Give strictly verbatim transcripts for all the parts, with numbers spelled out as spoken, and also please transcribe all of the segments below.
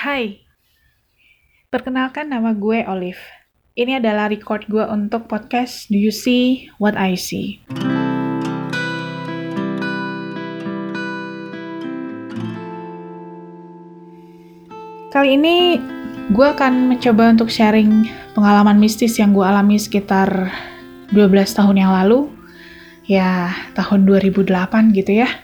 Hai, perkenalkan nama gue Olive. Ini adalah record gue untuk podcast Do You See What I See? Kali ini gue akan mencoba untuk sharing pengalaman mistis yang gue alami sekitar dua belas tahun yang lalu. Ya, tahun dua ribu delapan gitu ya.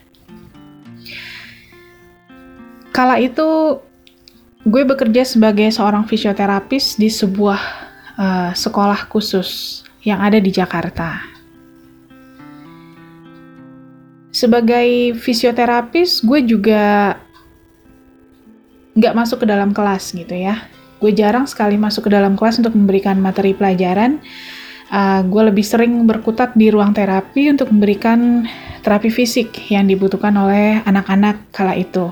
Kala itu gue bekerja sebagai seorang fisioterapis di sebuah uh, sekolah khusus yang ada di Jakarta. Sebagai fisioterapis, gue juga nggak masuk ke dalam kelas gitu ya. Gue jarang sekali masuk ke dalam kelas untuk memberikan materi pelajaran. Uh, gue lebih sering berkutat di ruang terapi untuk memberikan terapi fisik yang dibutuhkan oleh anak-anak kala itu.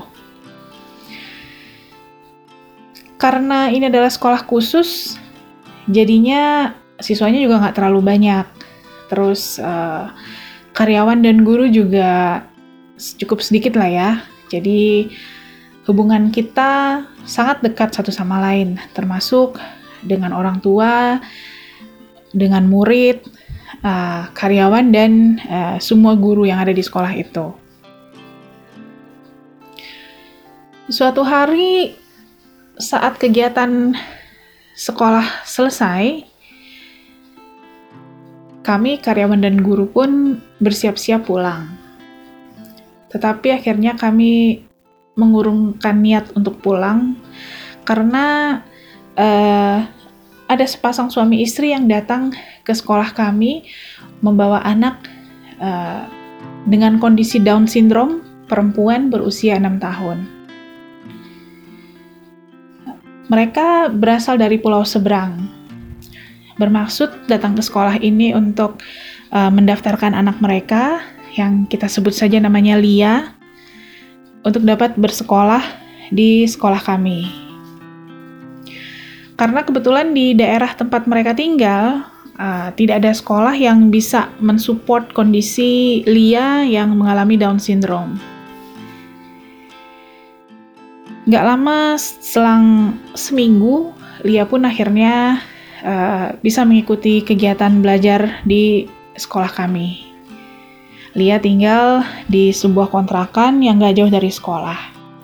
Karena ini adalah sekolah khusus, jadinya siswanya juga nggak terlalu banyak. Terus uh, karyawan dan guru juga cukup sedikit lah ya. Jadi hubungan kita sangat dekat satu sama lain, termasuk dengan orang tua, dengan murid, uh, karyawan, dan uh, semua guru yang ada di sekolah itu. Suatu hari, saat kegiatan sekolah selesai, kami, karyawan dan guru pun bersiap-siap pulang. Tetapi akhirnya kami mengurungkan niat untuk pulang karena uh, ada sepasang suami istri yang datang ke sekolah kami membawa anak uh, dengan kondisi Down syndrome, perempuan berusia enam tahun. Mereka berasal dari pulau seberang, bermaksud datang ke sekolah ini untuk uh, mendaftarkan anak mereka, yang kita sebut saja namanya Lia, untuk dapat bersekolah di sekolah kami. Karena kebetulan di daerah tempat mereka tinggal, uh, tidak ada sekolah yang bisa mensupport kondisi Lia yang mengalami Down syndrome. Gak lama selang seminggu, Lia pun akhirnya uh, bisa mengikuti kegiatan belajar di sekolah kami. Lia tinggal di sebuah kontrakan yang gak jauh dari sekolah.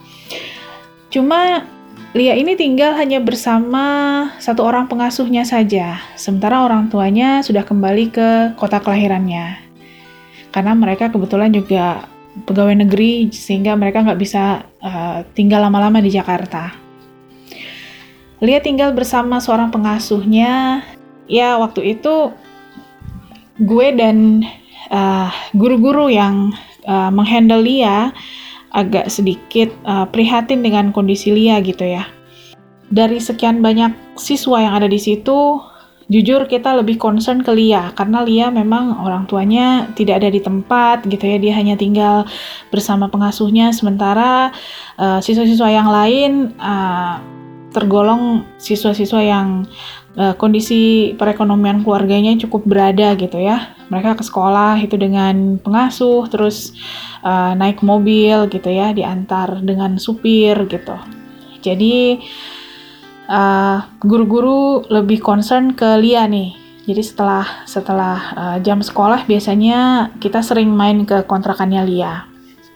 Cuma Lia ini tinggal hanya bersama satu orang pengasuhnya saja, sementara orang tuanya sudah kembali ke kota kelahirannya. Karena mereka kebetulan juga pegawai negeri, sehingga mereka nggak bisa uh, tinggal lama-lama di Jakarta. Lia tinggal bersama seorang pengasuhnya. Ya, waktu itu gue dan uh, guru-guru yang uh, menghandle Lia agak sedikit uh, prihatin dengan kondisi Lia gitu ya. Dari sekian banyak siswa yang ada di situ, jujur kita lebih concern ke Lia, karena Lia memang orang tuanya tidak ada di tempat gitu ya, dia hanya tinggal bersama pengasuhnya, sementara uh, siswa-siswa yang lain uh, tergolong siswa-siswa yang uh, kondisi perekonomian keluarganya cukup berada gitu ya. Mereka ke sekolah itu dengan pengasuh, terus uh, naik mobil gitu ya, diantar dengan supir gitu. Jadi Uh, guru-guru lebih concern ke Lia nih. Jadi setelah setelah uh, jam sekolah biasanya kita sering main ke kontrakannya Lia.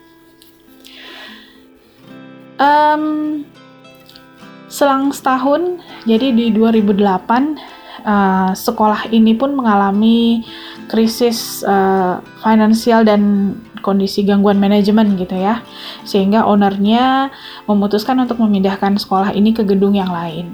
Um, selang setahun, jadi di dua ribu delapan, uh, sekolah ini pun mengalami krisis uh, finansial dan kondisi gangguan manajemen gitu ya, sehingga ownernya memutuskan untuk memindahkan sekolah ini ke gedung yang lain.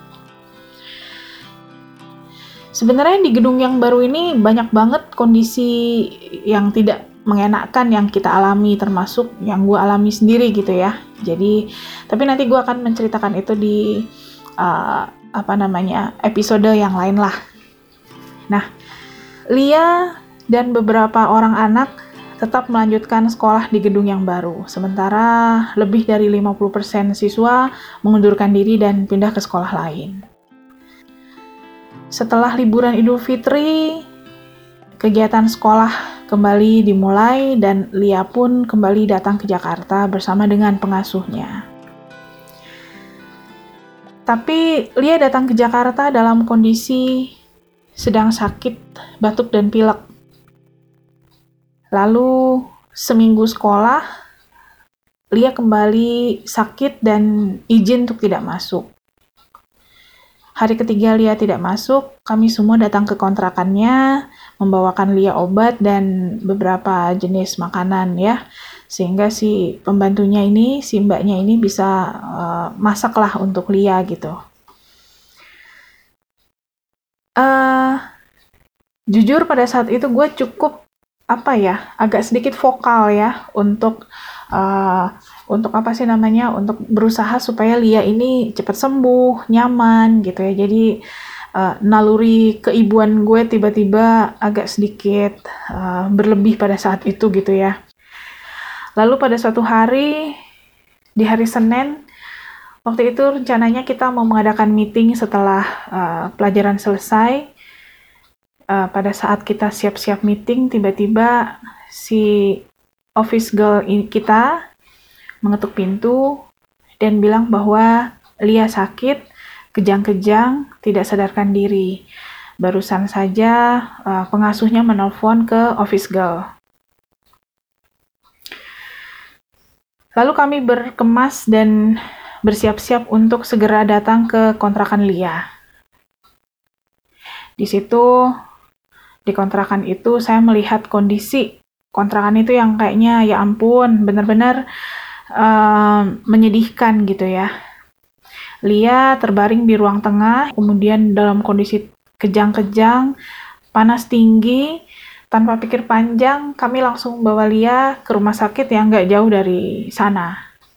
Sebenarnya di gedung yang baru ini banyak banget kondisi yang tidak mengenakan yang kita alami, termasuk yang gue alami sendiri gitu ya. Jadi, tapi nanti gue akan menceritakan itu di uh, apa namanya episode yang lain lah. Nah, Lia dan beberapa orang anak tetap melanjutkan sekolah di gedung yang baru, sementara lebih dari lima puluh persen siswa mengundurkan diri dan pindah ke sekolah lain. Setelah liburan Idul Fitri, kegiatan sekolah kembali dimulai dan Lia pun kembali datang ke Jakarta bersama dengan pengasuhnya. Tapi Lia datang ke Jakarta dalam kondisi sedang sakit, batuk dan pilek. Lalu seminggu sekolah, Lia kembali sakit dan izin untuk tidak masuk. Hari ketiga Lia tidak masuk, kami semua datang ke kontrakannya, membawakan Lia obat dan beberapa jenis makanan ya. Sehingga si pembantunya ini, si mbaknya ini bisa uh, masaklah untuk Lia gitu. Uh, jujur pada saat itu gue cukup apa ya, agak sedikit vokal ya untuk uh, untuk apa sih namanya, untuk berusaha supaya Lia ini cepat sembuh, nyaman gitu ya. Jadi uh, naluri keibuan gue tiba-tiba agak sedikit uh, berlebih pada saat itu gitu ya. Lalu pada suatu hari, di hari Senin, waktu itu rencananya kita mau mengadakan meeting setelah uh, pelajaran selesai. Uh, pada saat kita siap-siap meeting, tiba-tiba si office girl kita mengetuk pintu dan bilang bahwa Lia sakit, kejang-kejang, tidak sadarkan diri. Barusan saja uh, pengasuhnya menelpon ke office girl. Lalu kami berkemas dan bersiap-siap untuk segera datang ke kontrakan Lia. Di situ, di kontrakan itu saya melihat kondisi kontrakan itu yang kayaknya ya ampun, benar-benar uh, menyedihkan gitu ya. Lia terbaring di ruang tengah, kemudian dalam kondisi kejang-kejang, panas tinggi. Tanpa pikir panjang, kami langsung bawa Lia ke rumah sakit yang nggak jauh dari sana.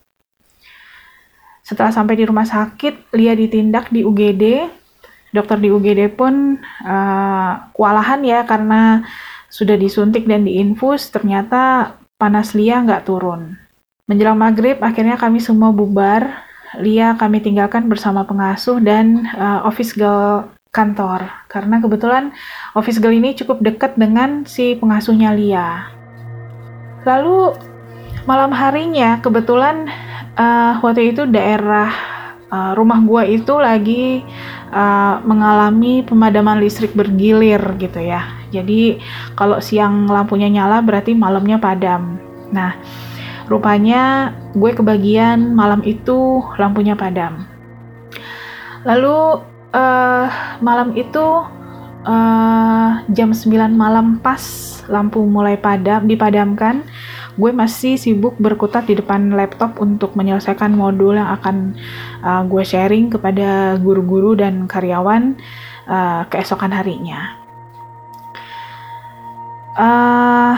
Setelah sampai di rumah sakit, Lia ditindak di U G D. Dokter di U G D pun uh, kewalahan ya, karena sudah disuntik dan diinfus, ternyata panas Lia nggak turun. Menjelang maghrib, akhirnya kami semua bubar. Lia kami tinggalkan bersama pengasuh dan uh, office girl kantor, karena kebetulan office girl ini cukup dekat dengan si pengasuhnya Lia. Lalu malam harinya kebetulan uh, waktu itu daerah uh, rumah gua itu lagi uh, mengalami pemadaman listrik bergilir gitu ya. Jadi kalau siang lampunya nyala berarti malamnya padam. Nah, rupanya gue kebagian malam itu lampunya padam. Lalu Uh, malam itu uh, jam sembilan malam pas lampu mulai padam, dipadamkan, gue masih sibuk berkutat di depan laptop untuk menyelesaikan modul yang akan uh, gue sharing kepada guru-guru dan karyawan uh, keesokan harinya. Uh,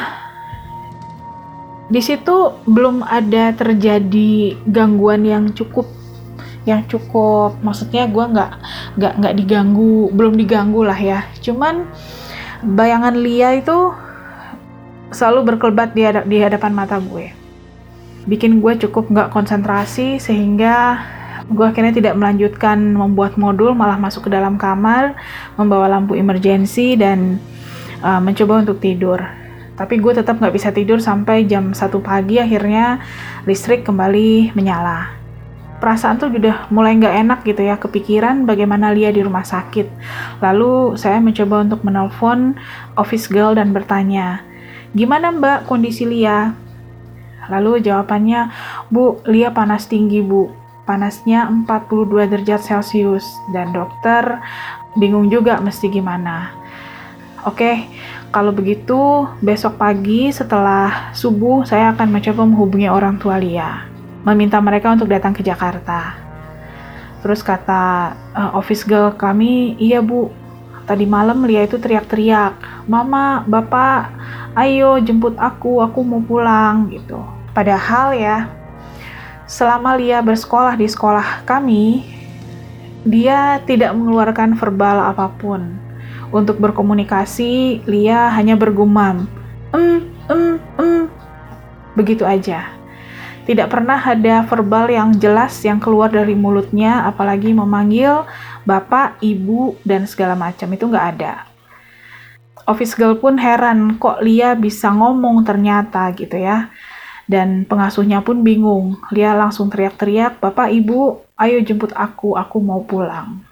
di situ belum ada terjadi gangguan yang cukup yang cukup, maksudnya gue nggak nggak nggak diganggu, belum diganggu lah ya. Cuman bayangan Lia itu selalu berkelebat di, hadap, di hadapan mata gue, bikin gue cukup nggak konsentrasi, sehingga gue akhirnya tidak melanjutkan membuat modul, malah masuk ke dalam kamar, membawa lampu emergency dan uh, mencoba untuk tidur. Tapi gue tetap nggak bisa tidur sampai jam satu pagi, akhirnya listrik kembali menyala. Perasaan tuh udah mulai nggak enak gitu ya, kepikiran bagaimana Lia di rumah sakit. Lalu saya mencoba untuk menelpon office girl dan bertanya, gimana mbak kondisi Lia? Lalu jawabannya, bu, Lia panas tinggi bu, panasnya empat puluh dua derajat Celcius, dan dokter bingung juga mesti gimana. Oke, kalau begitu besok pagi setelah subuh saya akan mencoba menghubungi orang tua Lia, meminta mereka untuk datang ke Jakarta. Terus kata uh, office girl kami, iya bu, tadi malam Lia itu teriak-teriak, mama, bapak, ayo jemput aku, aku mau pulang gitu. Padahal ya, selama Lia bersekolah di sekolah kami, dia tidak mengeluarkan verbal apapun. Untuk berkomunikasi, Lia hanya bergumam, em, em, em, begitu aja. Tidak pernah ada verbal yang jelas yang keluar dari mulutnya, apalagi memanggil bapak, ibu, dan segala macam, itu nggak ada. Office girl pun heran, kok Lia bisa ngomong ternyata gitu ya. Dan pengasuhnya pun bingung. Lia langsung teriak-teriak, "Bapak, Ibu, ayo jemput aku, aku mau pulang."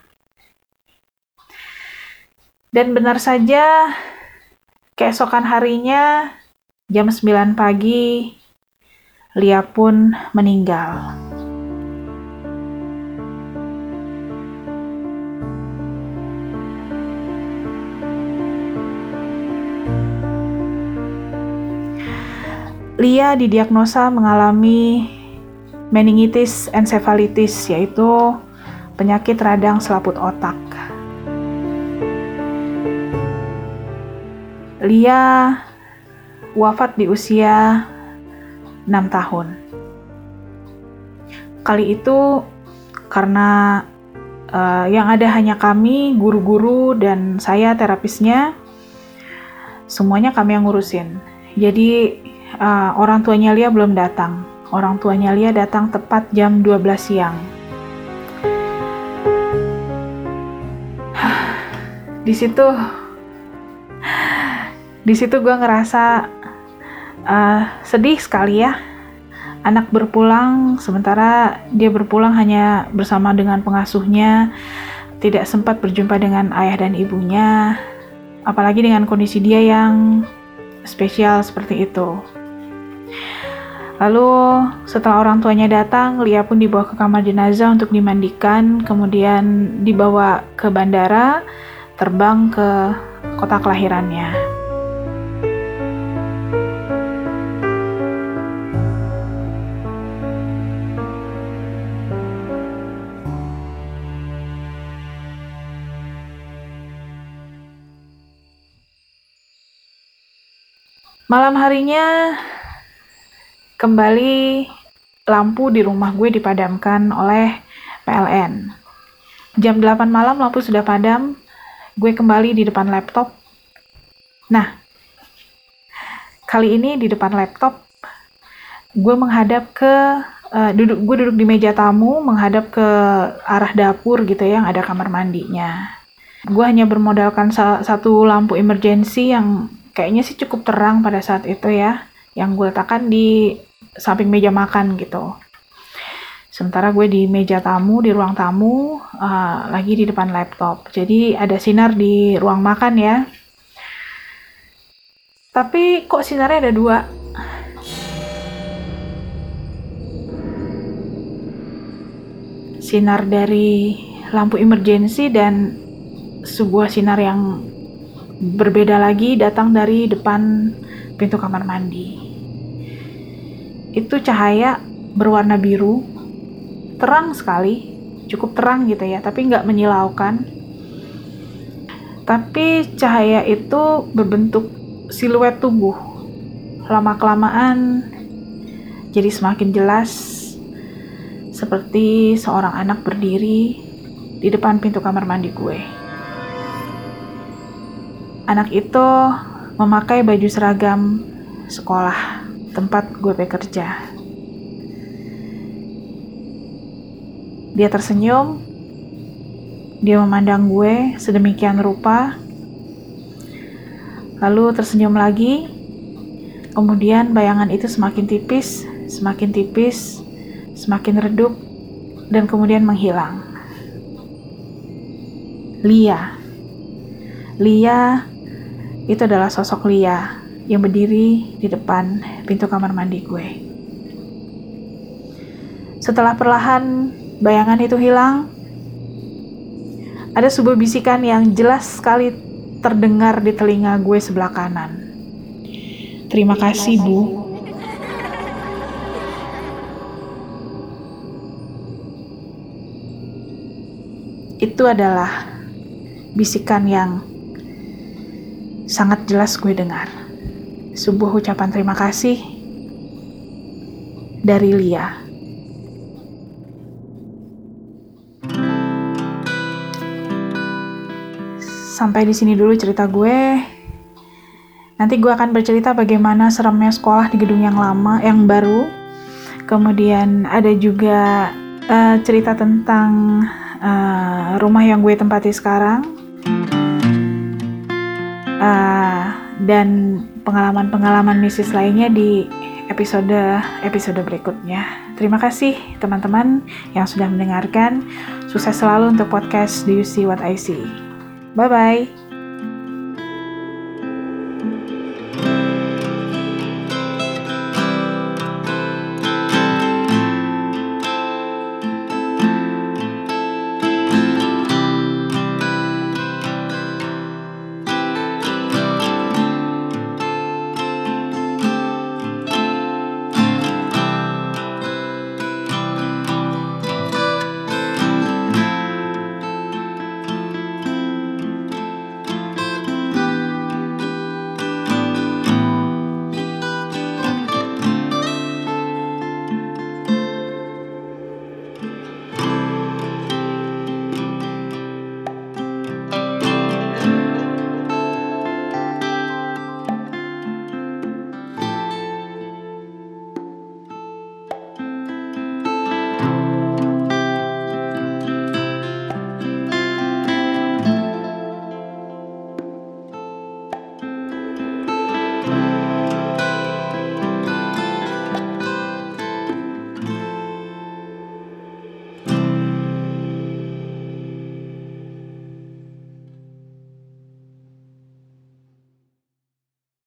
Dan benar saja, keesokan harinya, jam sembilan pagi, Lia pun meninggal. Lia didiagnosa mengalami meningitis encephalitis, yaitu penyakit radang selaput otak. Lia wafat di usia enam tahun. Kali itu karena uh, yang ada hanya kami, guru-guru, dan saya terapisnya, semuanya kami yang ngurusin. Jadi uh, orang tuanya Lia belum datang. Orang tuanya Lia datang tepat jam dua belas siang. Di situ, di situ gue ngerasa uh, sedih sekali ya. Anak berpulang, sementara dia berpulang hanya bersama dengan pengasuhnya, tidak sempat berjumpa dengan ayah dan ibunya, apalagi dengan kondisi dia yang spesial seperti itu. Lalu setelah orang tuanya datang, Lia pun dibawa ke kamar jenazah untuk dimandikan, kemudian dibawa ke bandara, terbang ke kota kelahirannya. Malam harinya, kembali lampu di rumah gue dipadamkan oleh P L N. Jam delapan malam lampu sudah padam, gue kembali di depan laptop. Nah, kali ini di depan laptop, gue menghadap ke, uh, duduk, gue duduk di meja tamu, menghadap ke arah dapur gitu ya, yang ada kamar mandinya. Gue hanya bermodalkan sa- satu lampu emergency yang kayaknya sih cukup terang pada saat itu ya, yang gue letakkan di samping meja makan gitu. Sementara gue di meja tamu, di ruang tamu, uh, lagi di depan laptop. Jadi ada sinar di ruang makan ya. Tapi kok sinarnya ada dua? Sinar dari lampu emergency dan sebuah sinar yang berbeda lagi datang dari depan pintu kamar mandi. Itu cahaya berwarna biru, terang sekali, cukup terang gitu ya, tapi nggak menyilaukan. Tapi cahaya itu berbentuk siluet tubuh. Lama-kelamaan jadi semakin jelas, seperti seorang anak berdiri di depan pintu kamar mandi gue. Anak itu memakai baju seragam sekolah tempat gue bekerja. Dia tersenyum, dia memandang gue sedemikian rupa, lalu tersenyum lagi, kemudian bayangan itu semakin tipis, semakin tipis, semakin redup, dan kemudian menghilang. Lia. Lia itu adalah sosok Lia yang berdiri di depan pintu kamar mandi gue. Setelah perlahan bayangan itu hilang, ada sebuah bisikan yang jelas sekali terdengar di telinga gue sebelah kanan. "Terima kasih, Bu." Itu adalah bisikan yang sangat jelas gue dengar. Sebuah ucapan terima kasih dari Lia. Sampai di sini dulu cerita gue. Nanti gue akan bercerita bagaimana seramnya sekolah di gedung yang lama, yang baru. Kemudian ada juga uh, cerita tentang uh, rumah yang gue tempati sekarang. Uh, dan pengalaman-pengalaman mistis lainnya di episode-episode berikutnya. Terima kasih teman-teman yang sudah mendengarkan. Sukses selalu untuk podcast Do You See What I See. Bye-bye.